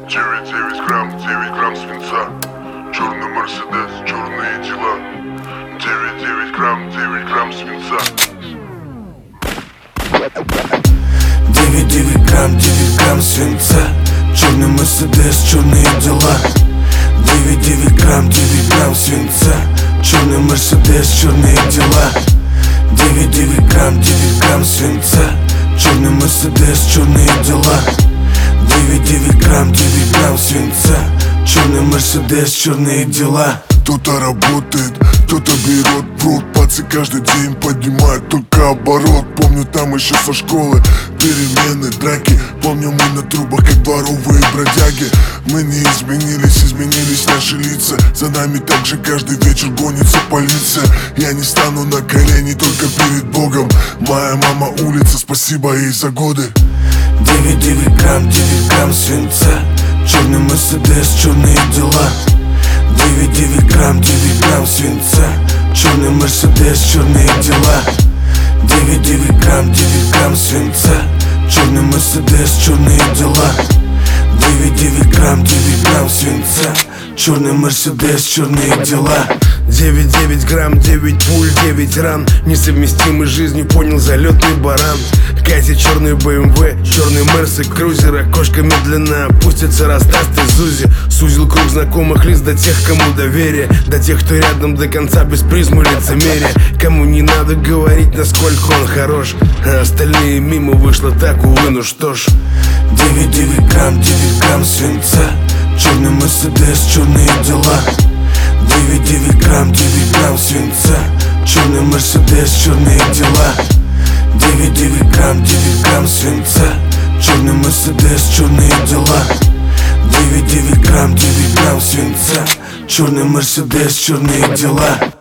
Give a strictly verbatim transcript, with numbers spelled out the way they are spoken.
девять девять грамм, девять грамм свинца. Черный Мерседес, черные дела. девять девять грамм, девять грамм свинца. девять девять грамм, девять грамм свинца. Черный Мерседес, черные дела. девять девять грамм, девять грамм свинца. Черный Мерседес, черные дела. девять девять грамм, девять грамм свинца. Черный Мерседес, черные дела. девять девять грамм, девять грамм свинца. Черный Мерседес, черные дела. Кто-то работает, кто-то берет пруд. Пацы каждый день поднимают только оборот. Помню там еще со школы перемены, драки. Помню мы на трубах как дворовые бродяги. Мы не изменились, изменились наши лица. За нами также каждый вечер гонится полиция. Я не стану на колени только перед Богом. Моя мама улица, спасибо ей за годы. девять девять грамм, девять грамм свинца. Черный Мерседес, черные дела. девять девять грамм, девять грамм свинца. Черный Мерседес, черные дела. девять девять грамм, девять грамм свинца. Черный Мерседес, черные дела. девять девять грамм, девять грамм свинца. Черный Мерседес, черные дела. девять девять грамм, девять пуль, девять ран. Несовместимый с жизнью, понял, залетный баран. Катя, черный бэ эм вэ, черный Мерс и крузер. Окошко медленно опустится, расдаст из УЗИ. Сузил круг знакомых лиц до тех, кому доверие. До тех, кто рядом до конца без призмы лицемерия. Кому не надо говорить, насколько он хорош, а остальные мимо вышло так, увы, ну что ж. девять девять грамм, девять грамм свинца. Черный Мерседес, черные дела. девять девять грамм, девять грамм свинца. Черный Мерседес, черные дела. девять девять грамм, девять грамм свинца. Черный Мерседес, черные дела. девять девять грамм, девять грамм свинца. Черный Мерседес, черные дела.